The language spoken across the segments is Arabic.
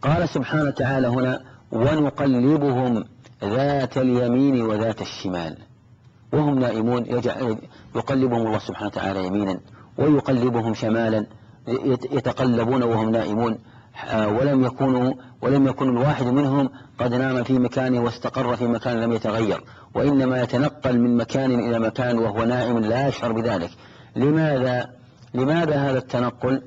قال سبحانه وتعالى هنا: ونقلبهم ذات اليمين وذات الشمال وهم نائمون. يقلبهم الله سبحانه وتعالى يمينا ويقلبهم شمالا، يتقلبون وهم نائمون. ولم يكن الواحد منهم قد نام في مكانه واستقر في مكان لم يتغير، وإنما يتنقل من مكان إلى مكان وهو نائم لا يشعر بذلك. لماذا هذا التنقل؟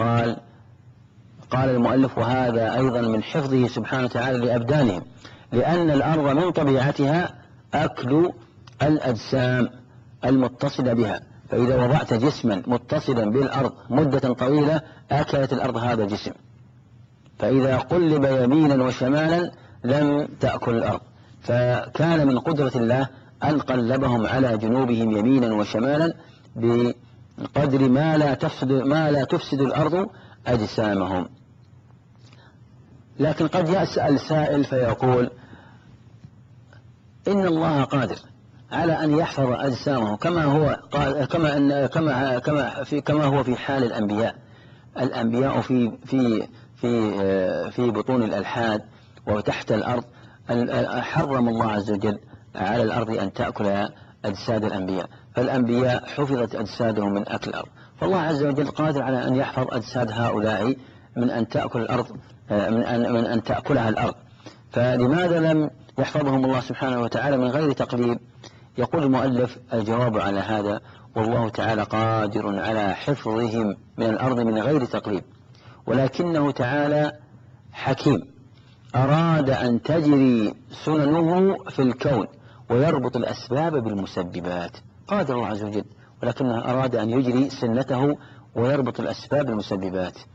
قال المؤلف: وهذا أيضا من حفظه سبحانه وتعالى لأبدانهم، لأن الأرض من طبيعتها أكل الأجسام المتصلة بها، فإذا وضعت جسما متصلا بالأرض مدة طويلة أكلت الأرض هذا الجسم، فإذا قلب يمينا وشمالا لم تأكل الأرض. فكان من قدرة الله أن قلبهم على جنوبهم يمينا وشمالا بقدر ما لا تفسد الأرض أجسامهم. لكن قد يسأل سائل فيقول: إن الله قادر على أن يحفظ أجسامهم كما هو في حال الأنبياء في بطون الألحاد وتحت الأرض. حرم الله عز وجل على الأرض أن تأكل أجساد الأنبياء، فالأنبياء حفظت أجسادهم من أكل الأرض، فالله عز وجل قادر على أن يحفظ أجساد هؤلاء من أن تأكل الأرض، من أن تأكلها الأرض. فلماذا لم يحفظهم الله سبحانه وتعالى من غير تقليب؟ يقول المؤلف: الجواب على هذا: والله تعالى قادر على حفظهم من الأرض من غير تقليب، ولكنه تعالى حكيم أراد أن تجري سننه في الكون ويربط الأسباب بالمسببات. قادر الله عز وجل، ولكنه أراد أن يجري سنته ويربط الأسباب بالمسببات.